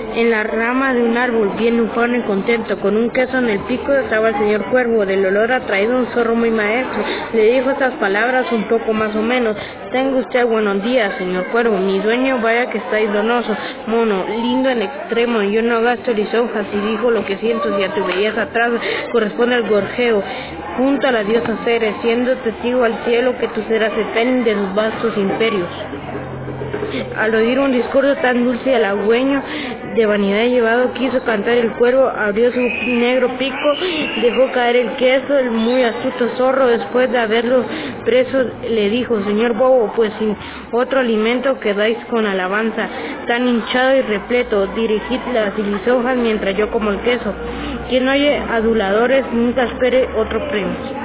En la rama de un árbol, bien ufano y contento, con un queso en el pico, estaba el señor Cuervo. Del olor atraído, un zorro muy maestro le dijo estas palabras un poco más o menos: tenga usted buenos días, señor Cuervo. Mi dueño, vaya que estáis donoso, mono, lindo en extremo. Yo no gasto lisonjas y digo lo que siento, si a tu belleza atrás corresponde el gorjeo. Junto a la diosa Ceres, siendo testigo al cielo que tú serás el pen de sus vastos imperios. Al oír un discurso tan dulce y halagüeño, de vanidad llevado, quiso cantar el cuervo, abrió su negro pico, dejó caer el queso. El muy astuto zorro, después de haberlo preso, le dijo: señor bobo, pues sin otro alimento quedáis con alabanza, tan hinchado y repleto, dirigid las lisonjas mientras yo como el queso. Quien oye aduladores nunca espere otro premio.